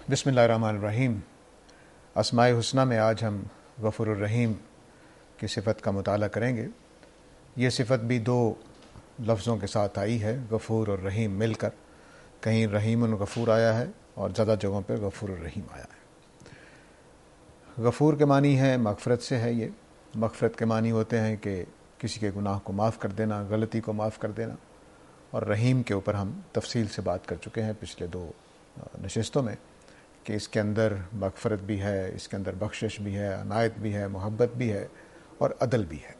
بسم اللہ الرحمن الرحیم۔ اسماء الحسنہ میں آج ہم غفور الرحیم کی صفت کا مطالعہ کریں گے۔ یہ صفت بھی دو لفظوں کے ساتھ آئی ہے، غفور اور رحیم مل کر۔ کہیں رحیم الغفور آیا ہے اور زیادہ جگہوں پہ غفور الرحیم آیا ہے۔ غفور کے معنی ہے مغفرت سے ہے۔ یہ مغفرت کے معنی ہوتے ہیں کہ کسی کے گناہ کو معاف کر دینا، غلطی کو معاف کر دینا۔ اور رحیم کے اوپر ہم تفصیل سے بات کر چکے ہیں پچھلے دو نشستوں میں کہ اس کے اندر مغفرت بھی ہے، اس کے اندر بخشش بھی ہے، عنایت بھی ہے، محبت بھی ہے اور عدل بھی ہے۔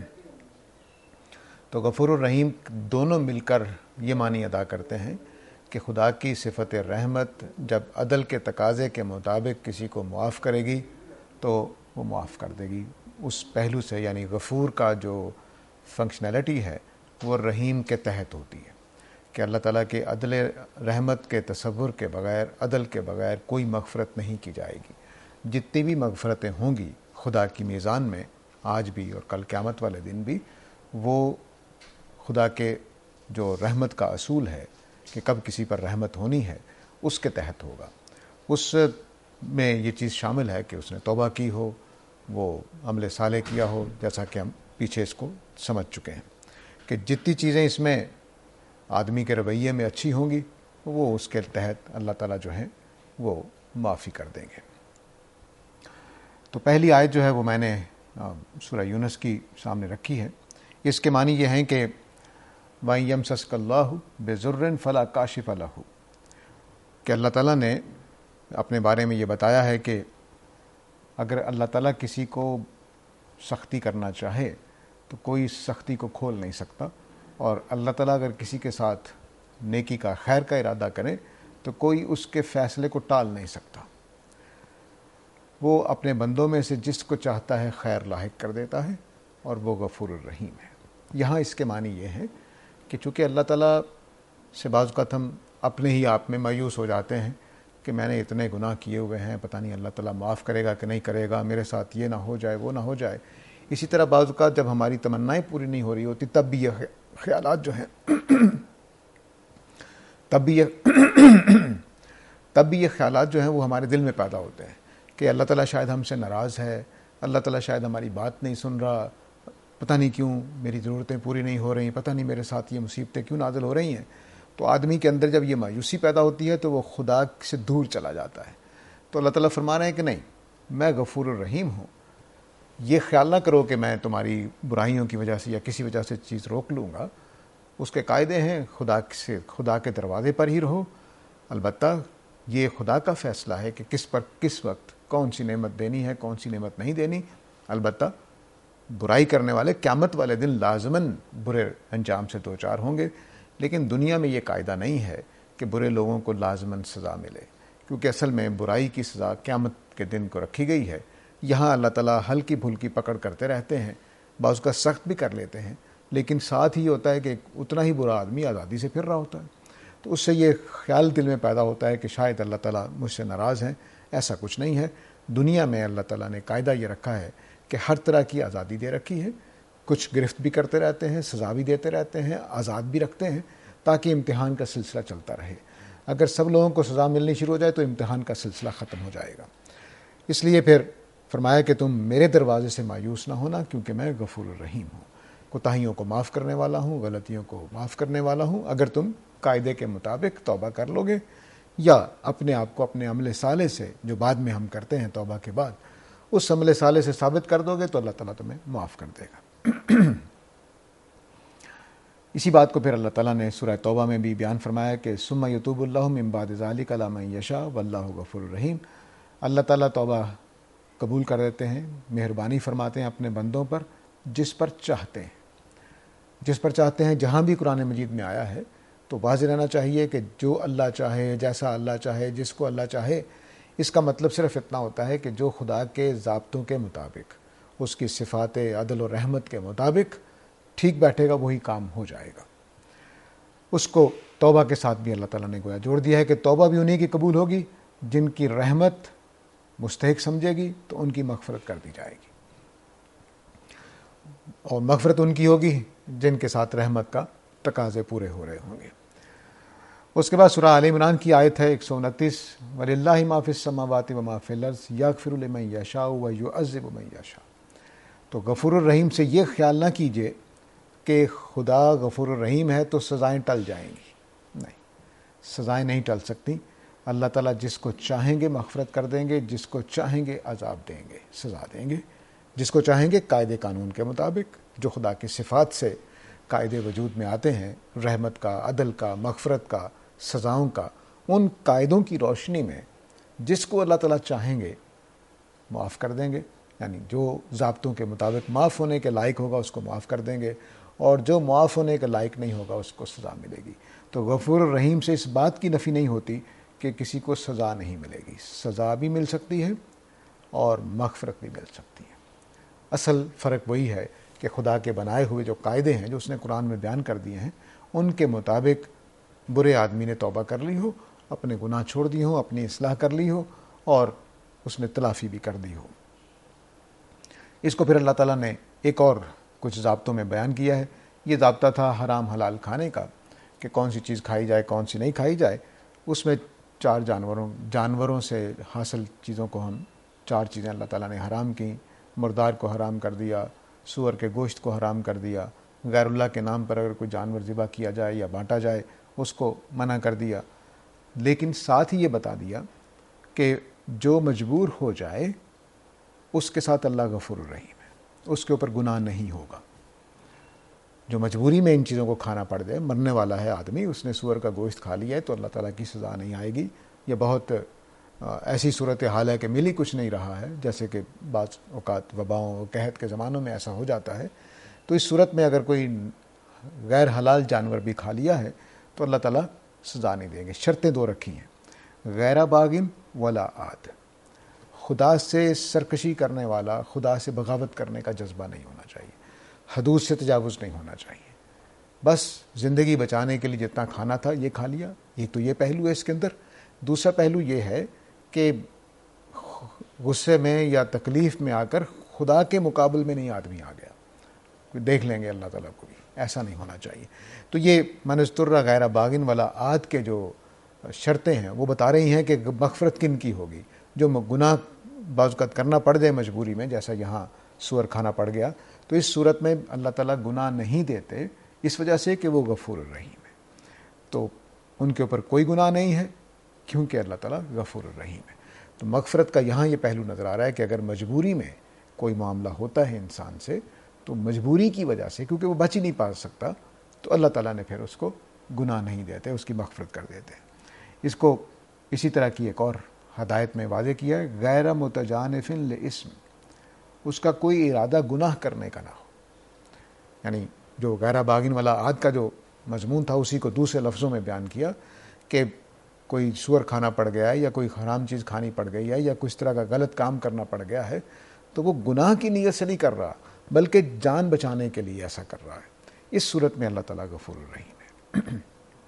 تو غفور الرحیم دونوں مل کر یہ معنی ادا کرتے ہیں کہ خدا کی صفت رحمت جب عدل کے تقاضے کے مطابق کسی کو معاف کرے گی تو وہ معاف کر دے گی۔ اس پہلو سے یعنی غفور کا جو فنکشنلٹی ہے وہ رحیم کے تحت ہوتی ہے کہ اللہ تعالیٰ کے عدل رحمت کے تصور کے بغیر، عدل کے بغیر کوئی مغفرت نہیں کی جائے گی۔ جتنی بھی مغفرتیں ہوں گی خدا کی میزان میں آج بھی اور کل قیامت والے دن بھی، وہ خدا کے جو رحمت کا اصول ہے کہ کب کسی پر رحمت ہونی ہے اس کے تحت ہوگا۔ اس میں یہ چیز شامل ہے کہ اس نے توبہ کی ہو، وہ عمل صالح کیا ہو، جیسا کہ ہم پیچھے اس کو سمجھ چکے ہیں کہ جتنی چیزیں اس میں آدمی کے رویے میں اچھی ہوں گی وہ اس کے تحت اللہ تعالیٰ جو ہیں وہ معافی کر دیں گے۔ تو پہلی آیت جو ہے وہ میں نے سورہ یونس کی سامنے رکھی ہے۔ اس کے معنی یہ ہیں کہ وَإِن يَمْسَسْكَ اللَّهُ بِضُرٍّ فَلَا كَاشِفَ لَهُ، کہ اللہ تعالیٰ نے اپنے بارے میں یہ بتایا ہے کہ اگر اللہ تعالیٰ کسی کو سختی کرنا چاہے تو کوئی سختی کو کھول نہیں سکتا، اور اللہ تعالیٰ اگر کسی کے ساتھ نیکی کا، خیر کا ارادہ کرے تو کوئی اس کے فیصلے کو ٹال نہیں سکتا۔ وہ اپنے بندوں میں سے جس کو چاہتا ہے خیر لاحق کر دیتا ہے، اور وہ غفور الرحیم ہے۔ یہاں اس کے معنی یہ ہے کہ چونکہ اللہ تعالیٰ سے بعض اوقات ہم اپنے ہی آپ میں مایوس ہو جاتے ہیں کہ میں نے اتنے گناہ کیے ہوئے ہیں، پتہ نہیں اللہ تعالیٰ معاف کرے گا کہ نہیں کرے گا، میرے ساتھ یہ نہ ہو جائے، وہ نہ ہو جائے۔ اسی طرح بعض اوقات جب ہماری تمنائیں پوری نہیں ہو رہی ہوتی تب بھی یہ خیالات جو ہیں تب بھی یہ خیالات جو ہیں وہ ہمارے دل میں پیدا ہوتے ہیں کہ اللہ تعالیٰ شاید ہم سے ناراض ہے، اللہ تعالیٰ شاید ہماری بات نہیں سن رہا، پتہ نہیں کیوں میری ضرورتیں پوری نہیں ہو رہی، پتہ نہیں میرے ساتھ یہ مصیبتیں کیوں نازل ہو رہی ہیں۔ تو آدمی کے اندر جب یہ مایوسی پیدا ہوتی ہے تو وہ خدا سے دور چلا جاتا ہے۔ تو اللہ تعالیٰ فرما رہے ہیں کہ نہیں، میں غفور الرحیم ہوں، یہ خیال نہ کرو کہ میں تمہاری برائیوں کی وجہ سے یا کسی وجہ سے چیز روک لوں گا۔ اس کے قاعدے ہیں، خدا کے دروازے پر ہی رہو۔ البتہ یہ خدا کا فیصلہ ہے کہ کس پر کس وقت کون سی نعمت دینی ہے، کون سی نعمت نہیں دینی۔ البتہ برائی کرنے والے قیامت والے دن لازماً برے انجام سے دوچار ہوں گے، لیکن دنیا میں یہ قاعدہ نہیں ہے کہ برے لوگوں کو لازماً سزا ملے، کیونکہ اصل میں برائی کی سزا قیامت کے دن کو رکھی گئی ہے۔ یہاں اللہ تعالیٰ ہلکی پھلکی پکڑ کرتے رہتے ہیں، بعض کا سخت بھی کر لیتے ہیں، لیکن ساتھ ہی ہوتا ہے کہ اتنا ہی برا آدمی آزادی سے پھر رہا ہوتا ہے۔ تو اس سے یہ خیال دل میں پیدا ہوتا ہے کہ شاید اللہ تعالیٰ مجھ سے ناراض ہیں۔ ایسا کچھ نہیں ہے۔ دنیا میں اللہ تعالیٰ نے قاعدہ یہ رکھا ہے کہ ہر طرح کی آزادی دے رکھی ہے، کچھ گرفت بھی کرتے رہتے ہیں، سزا بھی دیتے رہتے ہیں، آزاد بھی رکھتے ہیں تاکہ امتحان کا سلسلہ چلتا رہے۔ اگر سب لوگوں کو سزا ملنی شروع ہو جائے تو امتحان کا سلسلہ ختم ہو جائے گا۔ اس لیے پھر فرمایا کہ تم میرے دروازے سے مایوس نہ ہونا، کیونکہ میں غفور الرحیم ہوں، کوتاہیوں کو معاف کرنے والا ہوں، غلطیوں کو معاف کرنے والا ہوں۔ اگر تم قاعدے کے مطابق توبہ کر لو گے یا اپنے آپ کو اپنے عمل صالح سے، جو بعد میں ہم کرتے ہیں توبہ کے بعد، اس عمل صالح سے ثابت کر دو گے تو اللہ تعالیٰ تمہیں معاف کر دے گا۔ اسی بات کو پھر اللہ تعالیٰ نے سورہ توبہ میں بھی بیان فرمایا کہ ثم یتوب اللہ من بعد ذلک علی من یشاء واللہ غفور الرحیم۔ اللہ تعالیٰ توبہ قبول کر دیتے ہیں، مہربانی فرماتے ہیں اپنے بندوں پر جس پر چاہتے ہیں، جس پر چاہتے ہیں۔ جہاں بھی قرآن مجید میں آیا ہے تو واضح رہنا چاہیے کہ جو اللہ چاہے، جیسا اللہ چاہے، جس کو اللہ چاہے، اس کا مطلب صرف اتنا ہوتا ہے کہ جو خدا کے ضابطوں کے مطابق، اس کی صفات عدل و رحمت کے مطابق ٹھیک بیٹھے گا وہی کام ہو جائے گا۔ اس کو توبہ کے ساتھ بھی اللہ تعالیٰ نے گویا جوڑ دیا ہے کہ توبہ بھی انہی کی قبول ہوگی جن کی رحمت مستحق سمجھے گی تو ان کی مغفرت کر دی جائے گی، اور مغفرت ان کی ہوگی جن کے ساتھ رحمت کا تقاضے پورے ہو رہے ہوں گے۔ اس کے بعد سورہ آل عمران کی آیت ہے 129، وَلِلَّهِ مَا فِي السَّمَاوَاتِ وَمَا فِي الْأَرْضِ يَغْفِرُ لِمَن يَشَاءُ وَيُعَذِّبُ مَن يَشَاءُ۔ تو غفور الرحیم سے یہ خیال نہ کیجئے کہ خدا غفور الرحیم ہے تو سزائیں ٹل جائیں گی، نہیں، سزائیں نہیں ٹل سکتی۔ اللہ تعالیٰ جس کو چاہیں گے مغفرت کر دیں گے، جس کو چاہیں گے عذاب دیں گے، سزا دیں گے، جس کو چاہیں گے قاعدے قانون کے مطابق جو خدا کی صفات سے قاعدے وجود میں آتے ہیں، رحمت کا، عدل کا، مغفرت کا، سزاؤں کا، ان قاعدوں کی روشنی میں جس کو اللہ تعالیٰ چاہیں گے معاف کر دیں گے، یعنی جو ضابطوں کے مطابق معاف ہونے کے لائق ہوگا اس کو معاف کر دیں گے، اور جو معاف ہونے کے لائق نہیں ہوگا اس کو سزا ملے گی۔ تو غفور الرحیم سے اس بات کی نفی نہیں ہوتی کہ کسی کو سزا نہیں ملے گی، سزا بھی مل سکتی ہے اور مغفرت بھی مل سکتی ہے۔ اصل فرق وہی ہے کہ خدا کے بنائے ہوئے جو قاعدے ہیں جو اس نے قرآن میں بیان کر دیے ہیں، ان کے مطابق برے آدمی نے توبہ کر لی ہو، اپنے گناہ چھوڑ دی ہو، اپنی اصلاح کر لی ہو اور اس نے تلافی بھی کر دی ہو۔ اس کو پھر اللہ تعالیٰ نے ایک اور کچھ ضابطوں میں بیان کیا ہے۔ یہ ضابطہ تھا حرام حلال کھانے کا، کہ کون سی چیز کھائی جائے کون سی نہیں کھائی جائے۔ اس میں 4 جانوروں سے حاصل چیزوں کو ہم 4 چیزیں اللہ تعالیٰ نے حرام کی، مردار کو حرام کر دیا، سور کے گوشت کو حرام کر دیا، غیر اللہ کے نام پر اگر کوئی جانور ذبح کیا جائے یا بانٹا جائے اس کو منع کر دیا، لیکن ساتھ ہی یہ بتا دیا کہ جو مجبور ہو جائے اس کے ساتھ اللہ غفور الرحیم ہے، اس کے اوپر گناہ نہیں ہوگا۔ جو مجبوری میں ان چیزوں کو کھانا پڑ جائے، مرنے والا ہے آدمی، اس نے سور کا گوشت کھا لیا ہے تو اللہ تعالیٰ کی سزا نہیں آئے گی۔ یہ بہت ایسی صورت حال ہے کہ مل ہی کچھ نہیں رہا ہے، جیسے کہ بعض اوقات وباؤں قحط کے زمانوں میں ایسا ہو جاتا ہے۔ تو اس صورت میں اگر کوئی غیر حلال جانور بھی کھا لیا ہے تو اللہ تعالیٰ سزا نہیں دیں گے۔ شرطیں 2 رکھی ہیں، غیر باغن ولا عاد، خدا سے سرکشی کرنے والا، خدا سے بغاوت کرنے کا جذبہ نہیں ہونا چاہیے، حدود سے تجاوز نہیں ہونا چاہیے، بس زندگی بچانے کے لیے جتنا کھانا تھا یہ کھا لیا۔ ایک تو یہ پہلو ہے اس کے اندر۔ دوسرا پہلو یہ ہے کہ غصے میں یا تکلیف میں آ کر خدا کے مقابل میں نہیں آدمی آ گیا، دیکھ لیں گے اللہ تعالیٰ کو بھی، ایسا نہیں ہونا چاہیے۔ تو یہ من اضطر غیر باغن ولا عاد کے جو شرطیں ہیں وہ بتا رہی ہیں کہ مغفرت کن کی ہوگی۔ جو گناہ بعض اوقات کرنا پڑ جائے مجبوری میں، جیسا یہاں سور کھانا پڑ گیا، تو اس صورت میں اللہ تعالیٰ گناہ نہیں دیتے اس وجہ سے کہ وہ غفور الرحیم ہے، تو ان کے اوپر کوئی گناہ نہیں ہے کیونکہ اللہ تعالیٰ غفور الرحیم ہے۔ تو مغفرت کا یہاں یہ پہلو نظر آ رہا ہے کہ اگر مجبوری میں کوئی معاملہ ہوتا ہے انسان سے تو مجبوری کی وجہ سے، کیونکہ وہ بچ ہی نہیں پا سکتا، تو اللہ تعالیٰ نے پھر اس کو گناہ نہیں دیتے، اس کی مغفرت کر دیتے ہیں۔ اس کو اسی طرح کی ایک اور ہدایت میں واضح کیا ہے، غیر متجانف لاسم، اس کا کوئی ارادہ گناہ کرنے کا نہ ہو۔ یعنی جو غیر باغن والا عاد کا جو مضمون تھا اسی کو دوسرے لفظوں میں بیان کیا کہ کوئی سور کھانا پڑ گیا ہے یا کوئی حرام چیز کھانی پڑ گئی ہے یا کس طرح کا غلط کام کرنا پڑ گیا ہے تو وہ گناہ کی نیت سے نہیں کر رہا بلکہ جان بچانے کے لیے ایسا کر رہا ہے۔ اس صورت میں اللہ تعالیٰ غفور الرحیم ہے۔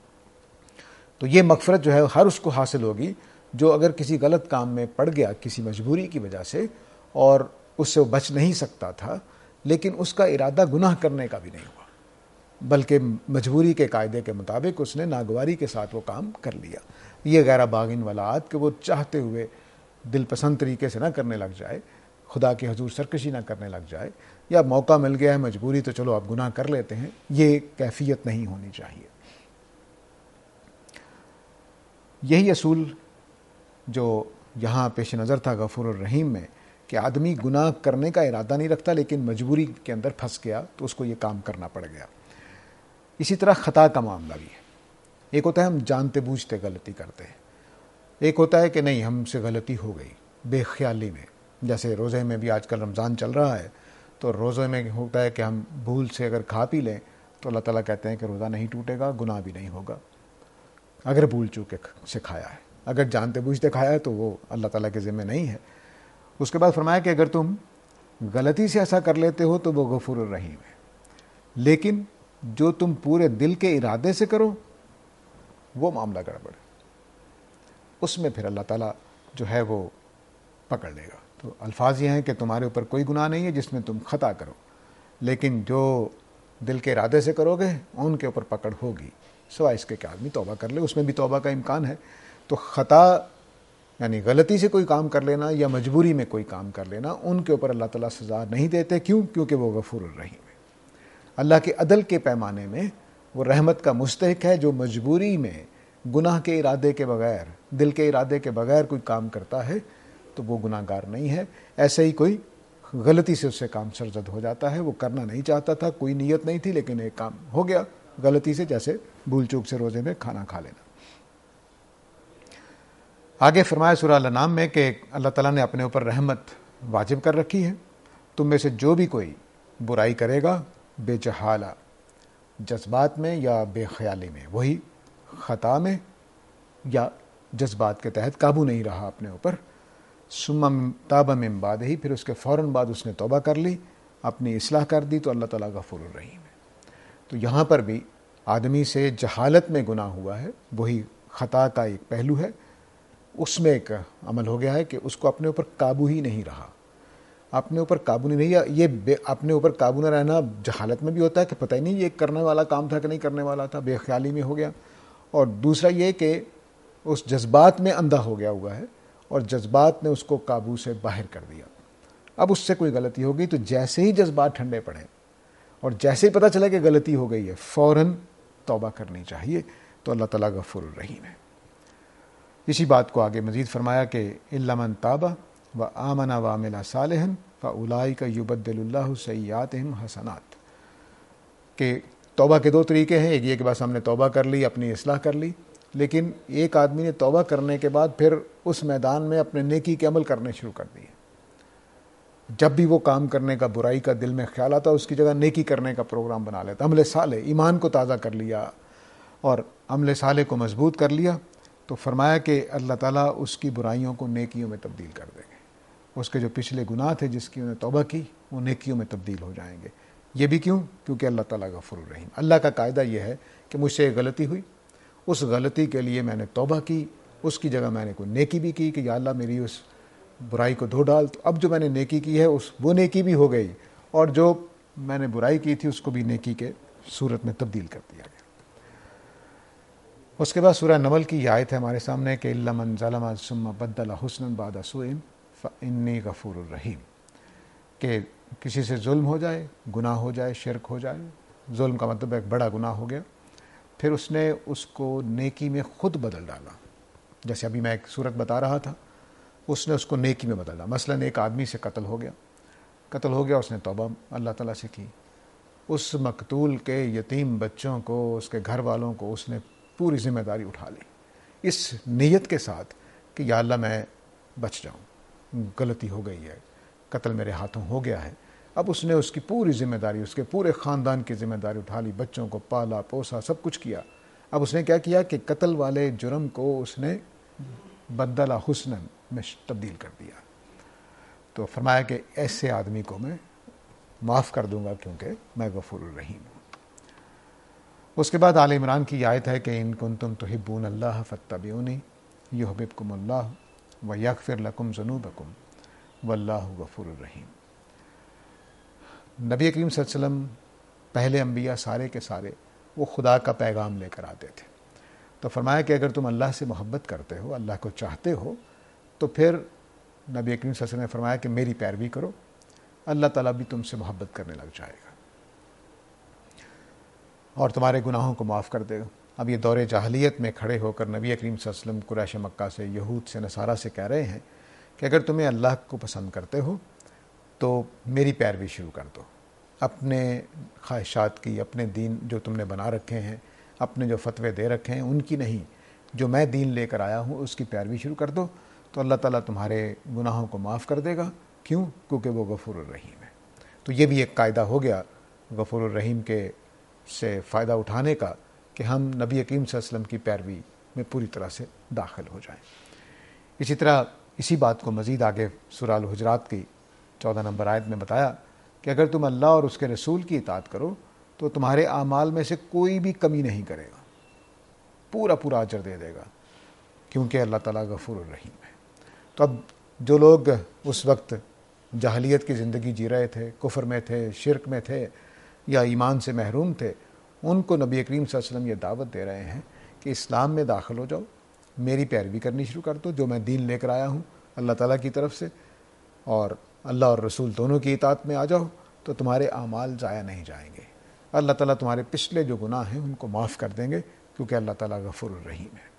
تو یہ مغفرت جو ہے ہر اس کو حاصل ہوگی جو اگر کسی غلط کام میں پڑ گیا کسی مجبوری کی وجہ سے اور اس سے وہ بچ نہیں سکتا تھا، لیکن اس کا ارادہ گناہ کرنے کا بھی نہیں ہوا بلکہ مجبوری کے قاعدے کے مطابق اس نے ناگواری کے ساتھ وہ کام کر لیا۔ یہ غیر باغن والا عاد کہ وہ چاہتے ہوئے دل پسند طریقے سے نہ کرنے لگ جائے، خدا کے حضور سرکشی نہ کرنے لگ جائے، یا موقع مل گیا ہے مجبوری تو چلو آپ گناہ کر لیتے ہیں، یہ کیفیت نہیں ہونی چاہیے۔ یہی اصول جو یہاں پیش نظر تھا غفور الرحیم میں کہ آدمی گناہ کرنے کا ارادہ نہیں رکھتا لیکن مجبوری کے اندر پھنس گیا تو اس کو یہ کام کرنا پڑ گیا۔ اسی طرح خطا کا معاملہ بھی ہے۔ ایک ہوتا ہے ہم جانتے بوجھتے غلطی کرتے ہیں، ایک ہوتا ہے کہ نہیں ہم سے غلطی ہو گئی بے خیالی میں، جیسے روزے میں بھی آج کل رمضان چل رہا ہے تو روزے میں ہوتا ہے کہ ہم بھول سے اگر کھا پی لیں تو اللہ تعالیٰ کہتے ہیں کہ روزہ نہیں ٹوٹے گا، گناہ بھی نہیں ہوگا اگر بھول چوک سے کھایا ہے، اگر جانتے بوجھتے کھایا ہے تو وہ اللہ تعالیٰ کے ذمہ نہیں ہے۔ اس کے بعد فرمایا کہ اگر تم غلطی سے ایسا کر لیتے ہو تو وہ غفور الرحیم ہے، لیکن جو تم پورے دل کے ارادے سے کرو وہ معاملہ گڑبڑ ہے، اس میں پھر اللہ تعالیٰ جو ہے وہ پکڑ لے گا۔ تو الفاظ یہ ہیں کہ تمہارے اوپر کوئی گناہ نہیں ہے جس میں تم خطا کرو، لیکن جو دل کے ارادے سے کرو گے ان کے اوپر پکڑ ہوگی، سوائے اس کے کہ آدمی توبہ کر لے، اس میں بھی توبہ کا امکان ہے۔ تو خطا یعنی غلطی سے کوئی کام کر لینا یا مجبوری میں کوئی کام کر لینا، ان کے اوپر اللہ تعالیٰ سزا نہیں دیتے۔ کیوں؟ کیونکہ وہ غفور الرحیم ہے۔ اللہ کے عدل کے پیمانے میں وہ رحمت کا مستحق ہے۔ جو مجبوری میں گناہ کے ارادے کے بغیر، دل کے ارادے کے بغیر کوئی کام کرتا ہے تو وہ گناہ گار نہیں ہے۔ ایسے ہی کوئی غلطی سے اس سے کام سرزد ہو جاتا ہے، وہ کرنا نہیں چاہتا تھا، کوئی نیت نہیں تھی، لیکن ایک کام ہو گیا غلطی سے، جیسے بھول چوک سے روزے میں کھانا کھا لینا۔ آگے فرمایا سورہ الانعام میں کہ اللہ تعالیٰ نے اپنے اوپر رحمت واجب کر رکھی ہے۔ تم میں سے جو بھی کوئی برائی کرے گا بے جہالہ، جذبات میں یا بے خیالی میں، وہی خطا میں یا جذبات کے تحت قابو نہیں رہا اپنے اوپر، ثم تاب من بعد ہی، پھر اس کے فوراً بعد اس نے توبہ کر لی، اپنی اصلاح کر دی، تو اللہ تعالیٰ غفور الرحیم ہے۔ تو یہاں پر بھی آدمی سے جہالت میں گناہ ہوا ہے، وہی خطا کا ایک پہلو ہے، اس میں ایک عمل ہو گیا ہے کہ اس کو اپنے اوپر قابو ہی نہیں رہا، اپنے اوپر قابو نہیں رہا۔ یہ اپنے اوپر قابو نہ رہنا جہالت میں بھی ہوتا ہے کہ پتہ ہی نہیں یہ کرنے والا کام تھا کہ نہیں کرنے والا تھا، بے خیالی میں ہو گیا۔ اور دوسرا یہ کہ اس جذبات میں اندھا ہو گیا ہوا ہے اور جذبات نے اس کو قابو سے باہر کر دیا۔ اب اس سے کوئی غلطی ہوگی تو جیسے ہی جذبات ٹھنڈے پڑیں اور جیسے ہی پتہ چلا کہ غلطی ہو گئی ہے، فوراً توبہ کرنی چاہیے، تو اللہ تعالیٰ غفور الرحیم ہے۔ اسی بات کو آگے مزید فرمایا کہ الا من تاب وآمن وعمل صالحا فاولئک یبدل اللہ سیئاتہم حسنات، کہ توبہ کے دو طریقے ہیں۔ ایک یہ کہ بس ہم نے توبہ کر لی، اپنی اصلاح کر لی، لیکن ایک آدمی نے توبہ کرنے کے بعد پھر اس میدان میں اپنے نیکی کے عمل کرنے شروع کر دیے۔ جب بھی وہ کام کرنے کا، برائی کا دل میں خیال آتا، اس کی جگہ نیکی کرنے کا پروگرام بنا لیتا۔ عمل صالح، ایمان کو تازہ کر لیا اور عمل صالح کو مضبوط کر لیا، تو فرمایا کہ اللہ تعالیٰ اس کی برائیوں کو نیکیوں میں تبدیل کر دیں گے۔ اس کے جو پچھلے گناہ تھے جس کی انہیں توبہ کی، وہ نیکیوں میں تبدیل ہو جائیں گے۔ یہ بھی کیوں؟ کیونکہ اللہ تعالیٰ غفور الرحیم۔ اللہ کا قاعدہ یہ ہے کہ مجھ سے ایک غلطی ہوئی، اس غلطی کے لیے میں نے توبہ کی، اس کی جگہ میں نے کوئی نیکی بھی کی کہ یا اللہ میری اس برائی کو دھو ڈال، تو اب جو میں نے نیکی کی ہے وہ نیکی بھی ہو گئی، اور جو میں نے برائی کی تھی اس کو بھی نیکی کے صورت میں تبدیل کر دیا گیا۔ اس کے بعد سورہ نمل کی یہ آیت ہے ہمارے سامنے کہ الا من ظلم ثم بدل حسنا بعد سوء فانی غفور الرحیم، کہ کسی سے ظلم ہو جائے، گناہ ہو جائے، شرک ہو جائے، ظلم کا مطلب ایک بڑا گناہ ہو گیا، پھر اس نے اس کو نیکی میں خود بدل ڈالا۔ جیسے ابھی میں ایک صورت بتا رہا تھا، اس نے اس کو نیکی میں بدل ڈالا۔ مثلا ایک آدمی سے قتل ہو گیا، اس نے توبہ اللہ تعالیٰ سے کی، اس مقتول کے یتیم بچوں کو، اس کے گھر والوں کو اس نے پوری ذمہ داری اٹھا لی، اس نیت کے ساتھ کہ یا اللہ میں بچ جاؤں، غلطی ہو گئی ہے، قتل میرے ہاتھوں ہو گیا ہے۔ اب اس نے اس کی پوری ذمہ داری، اس کے پورے خاندان کی ذمہ داری اٹھا لی، بچوں کو پالا پوسا، سب کچھ کیا۔ اب اس نے کیا کیا کہ قتل والے جرم کو اس نے بدلہ حسنا میں تبدیل کر دیا۔ تو فرمایا کہ ایسے آدمی کو میں معاف کر دوں گا کیونکہ میں غفور الرحیم ہوں۔ اس کے بعد آل عمران کی آیت ہے کہ ان کنتم تحبون اللہ فاتبعونی یحببکم اللہ ویغفر لکم ذنوبکم واللہ غفور الرحیم۔ نبی کریم صلی اللہ علیہ وسلم، پہلے انبیاء سارے کے سارے وہ خدا کا پیغام لے کر آتے تھے۔ تو فرمایا کہ اگر تم اللہ سے محبت کرتے ہو، اللہ کو چاہتے ہو، تو پھر نبی کریم صلی اللہ علیہ وسلم نے فرمایا کہ میری پیروی کرو، اللہ تعالیٰ بھی تم سے محبت کرنے لگ جائے گا اور تمہارے گناہوں کو معاف کر دے گا۔ اب یہ دور جاہلیت میں کھڑے ہو کر نبی کریم صلی اللہ علیہ وسلم قریش مکہ سے، یہود سے، نصارہ سے کہہ رہے ہیں کہ اگر تمہیں اللہ کو پسند کرتے ہو تو میری پیروی شروع کر دو، اپنے خواہشات کی، اپنے دین جو تم نے بنا رکھے ہیں، اپنے جو فتوے دے رکھے ہیں ان کی نہیں، جو میں دین لے کر آیا ہوں اس کی پیروی شروع کر دو، تو اللہ تعالیٰ تمہارے گناہوں کو معاف کر دے گا۔ کیوں؟ کیونکہ وہ غفور الرحیم ہے۔ تو یہ بھی ایک قاعدہ ہو گیا غفور الرحیم کے سے فائدہ اٹھانے کا کہ ہم نبی کریم صلی اللہ علیہ وسلم کی پیروی میں پوری طرح سے داخل ہو جائیں۔ اسی طرح اسی بات کو مزید آگے سورہ الحجرات کی 14 نمبر آیت میں بتایا کہ اگر تم اللہ اور اس کے رسول کی اطاعت کرو تو تمہارے اعمال میں سے کوئی بھی کمی نہیں کرے گا، پورا پورا اجر دے دے گا، کیونکہ اللہ تعالیٰ غفور الرحیم ہے۔ تو اب جو لوگ اس وقت جاہلیت کی زندگی جی رہے تھے، کفر میں تھے، شرک میں تھے، یا ایمان سے محروم تھے، ان کو نبی کریم صلی اللہ علیہ وسلم یہ دعوت دے رہے ہیں کہ اسلام میں داخل ہو جاؤ، میری پیروی کرنی شروع کر دو، جو میں دین لے کر آیا ہوں اللہ تعالیٰ کی طرف سے، اور اللہ اور رسول دونوں کی اطاعت میں آ جاؤ، تو تمہارے اعمال ضائع نہیں جائیں گے، اللہ تعالیٰ تمہارے پچھلے جو گناہ ہیں ان کو معاف کر دیں گے، کیونکہ اللہ تعالیٰ غفور الرحیم ہے۔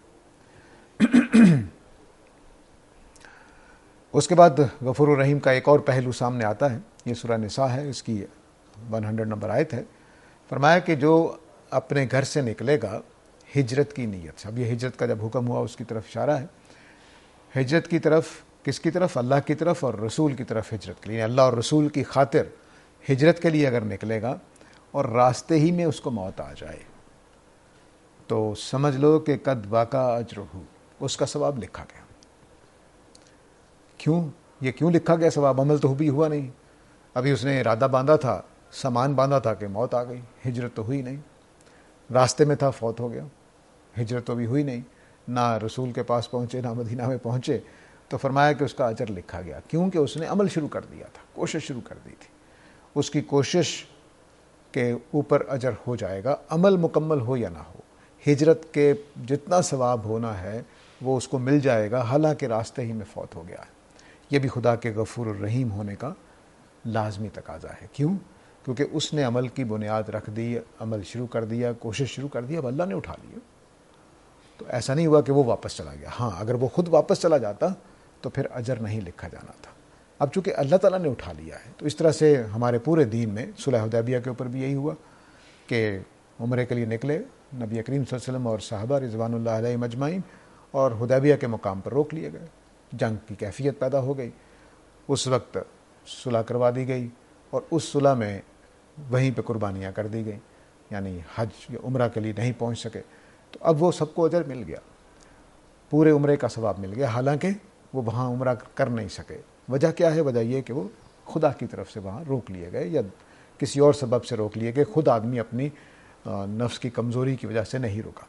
اس کے بعد غفور الرحیم کا ایک اور پہلو سامنے آتا ہے، یہ سورہ نساء ہے، اس کی 100 نمبر آیت ہے۔ فرمایا کہ جو اپنے گھر سے نکلے گا ہجرت کی نیت سے، اب یہ ہجرت کا جب حکم ہوا اس کی طرف اشارہ ہے، ہجرت کی طرف، کس کی طرف؟ اللہ کی طرف اور رسول کی طرف ہجرت کے لیے، اللہ اور رسول کی خاطر ہجرت کے لیے اگر نکلے گا اور راستے ہی میں اس کو موت آ جائے تو سمجھ لو کہ قد واقع اجرہ، اس کا ثواب لکھا گیا۔ کیوں؟ یہ کیوں لکھا گیا ثواب؟ عمل تو بھی ہوا نہیں، ابھی اس نے ارادہ باندھا تھا، سامان باندھا تھا کہ موت آ گئی، ہجرت تو ہوئی نہیں، راستے میں تھا فوت ہو گیا، ہجرت تو بھی ہوئی نہیں، نہ رسول کے پاس پہنچے نہ مدینہ میں پہنچے، تو فرمایا کہ اس کا اجر لکھا گیا، کیونکہ اس نے عمل شروع کر دیا تھا، کوشش شروع کر دی تھی، اس کی کوشش کے اوپر اجر ہو جائے گا، عمل مکمل ہو یا نہ ہو، ہجرت کے جتنا ثواب ہونا ہے وہ اس کو مل جائے گا، حالانکہ راستے ہی میں فوت ہو گیا ہے۔ یہ بھی خدا کے غفور الرحیم ہونے کا لازمی تقاضا ہے۔ کیوں؟ کیونکہ اس نے عمل کی بنیاد رکھ دی، عمل شروع کر دیا، کوشش شروع کر دی، اب اللہ نے اٹھا لیا، تو ایسا نہیں ہوا کہ وہ واپس چلا گیا۔ ہاں، اگر وہ خود واپس چلا جاتا تو پھر اجر نہیں لکھا جانا تھا، اب چونکہ اللہ تعالیٰ نے اٹھا لیا ہے۔ تو اس طرح سے ہمارے پورے دین میں صلح حدیبیہ کے اوپر بھی یہی ہوا کہ عمرے کے لیے نکلے نبی کریم صلی اللہ علیہ وسلم اور صحابہ رضوان اللہ علیہ مجمعین، اور حدیبیہ کے مقام پر روک لیے گئے، جنگ کی کیفیت پیدا ہو گئی، اس وقت صلح کروا دی گئی، اور اس صلح میں وہیں پہ قربانیاں کر دی گئیں، یعنی حج یا عمرہ کے لیے نہیں پہنچ سکے تو اب وہ سب کو اجر مل گیا، پورے عمرے کا ثواب مل گیا، حالانکہ وہ وہاں عمرہ کر نہیں سکے۔ وجہ کیا ہے؟ وجہ یہ کہ وہ خدا کی طرف سے وہاں روک لیے گئے، یا کسی اور سبب سے روک لیے گئے، خود آدمی اپنی نفس کی کمزوری کی وجہ سے نہیں رکا۔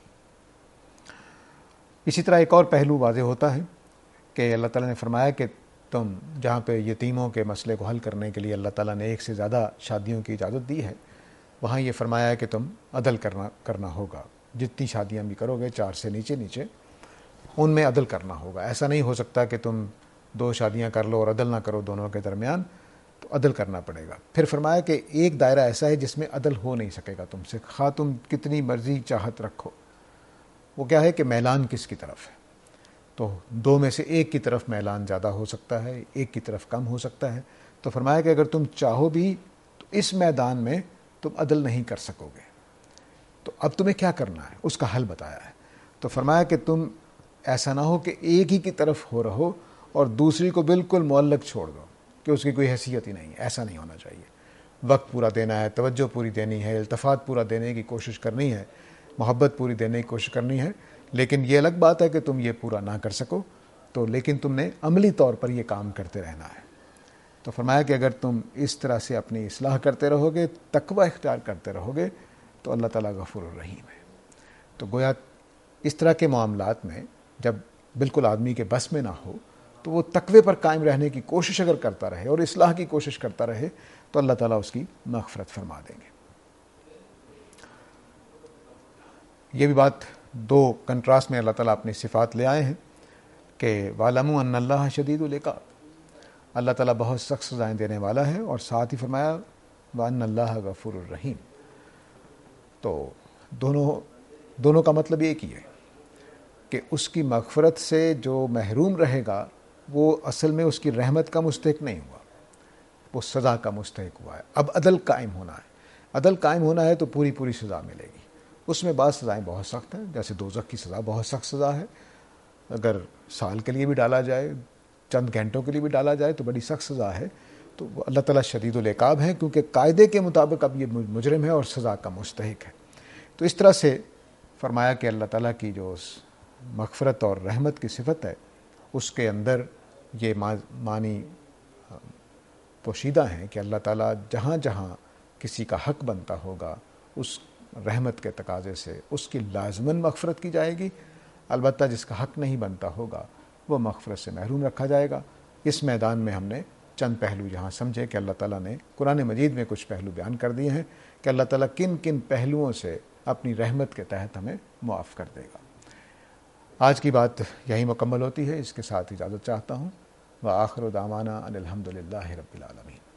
اسی طرح ایک اور پہلو واضح ہوتا ہے کہ اللہ تعالیٰ نے فرمایا کہ تم جہاں پہ یتیموں کے مسئلے کو حل کرنے کے لیے اللہ تعالیٰ نے ایک سے زیادہ شادیوں کی اجازت دی ہے، وہاں یہ فرمایا ہے کہ تم عدل کرنا ہوگا، جتنی شادیاں بھی کرو گے 4 سے نیچے ان میں عدل کرنا ہوگا۔ ایسا نہیں ہو سکتا کہ تم 2 شادیاں کر لو اور عدل نہ کرو دونوں کے درمیان، تو عدل کرنا پڑے گا۔ پھر فرمایا کہ ایک دائرہ ایسا ہے جس میں عدل ہو نہیں سکے گا تم سے، خواہ تم کتنی مرضی چاہت رکھو، وہ کیا ہے کہ میلان کس کی طرف ہے، تو 2 میں سے ایک کی طرف میلان زیادہ ہو سکتا ہے، ایک کی طرف کم ہو سکتا ہے، تو فرمایا کہ اگر تم چاہو بھی تو اس میدان میں تم عدل نہیں کر سکو گے، تو اب تمہیں کیا کرنا ہے، اس کا حل بتایا ہے۔ تو فرمایا کہ تم ایسا نہ ہو کہ ایک ہی کی طرف ہو رہو اور دوسری کو بالکل معلق چھوڑ دو کہ اس کی کوئی حیثیت ہی نہیں، ایسا نہیں ہونا چاہیے۔ وقت پورا دینا ہے، توجہ پوری دینی ہے، التفات پورا دینے کی کوشش کرنی ہے، محبت پوری دینے کی کوشش کرنی ہے، لیکن یہ الگ بات ہے کہ تم یہ پورا نہ کر سکو، تو لیکن تم نے عملی طور پر یہ کام کرتے رہنا ہے۔ تو فرمایا کہ اگر تم اس طرح سے اپنی اصلاح کرتے رہو گے، تقوی اختیار کرتے رہو گے، تو اللہ تعالیٰ غفور الرحیم ہے۔ تو گویا اس طرح کے معاملات میں جب بالکل آدمی کے بس میں نہ ہو تو وہ تقوی پر قائم رہنے کی کوشش اگر کرتا رہے اور اصلاح کی کوشش کرتا رہے تو اللہ تعالیٰ اس کی مغفرت فرما دیں گے۔ یہ بھی بات 2 کنٹراسٹ میں اللہ تعالیٰ اپنی صفات لے آئے ہیں کہ وَاعْلَمُوا أَنَّ اللَّهَ شَدِيدُ الْعِقَابِ، اللہ تعالیٰ بہت سخت سزائیں دینے والا ہے، اور ساتھ ہی فرمایا وَأَنَّ اللَّهَ غَفُورٌ الرحیم۔ تو دونوں کا مطلب ایک ہی ہے کہ اس کی مغفرت سے جو محروم رہے گا وہ اصل میں اس کی رحمت کا مستحق نہیں ہوا، وہ سزا کا مستحق ہوا ہے۔ اب عدل قائم ہونا ہے، عدل قائم ہونا ہے تو پوری سزا ملے گی۔ اس میں بعض سزائیں بہت سخت ہیں، جیسے دوزخ کی سزا بہت سخت سزا ہے، اگر سال کے لیے بھی ڈالا جائے، چند گھنٹوں کے لیے بھی ڈالا جائے تو بڑی سخت سزا ہے۔ تو اللہ تعالیٰ شدید العقاب ہے، کیونکہ قاعدے کے مطابق اب یہ مجرم ہے اور سزا کا مستحق ہے۔ تو اس طرح سے فرمایا کہ اللہ تعالیٰ کی جو مغفرت اور رحمت کی صفت ہے اس کے اندر یہ معنی پوشیدہ ہیں کہ اللہ تعالیٰ جہاں جہاں کسی کا حق بنتا ہوگا اس رحمت کے تقاضے سے اس کی لازماً مغفرت کی جائے گی، البتہ جس کا حق نہیں بنتا ہوگا وہ مغفرت سے محروم رکھا جائے گا۔ اس میدان میں ہم نے چند پہلو یہاں سمجھے کہ اللہ تعالیٰ نے قرآن مجید میں کچھ پہلو بیان کر دیے ہیں کہ اللہ تعالیٰ کن کن پہلوؤں سے اپنی رحمت کے تحت ہمیں معاف کر دے گا۔ آج کی بات یہی مکمل ہوتی ہے، اس کے ساتھ اجازت چاہتا ہوں۔ وآخر دعوانا ان الحمد للہ رب العالمین۔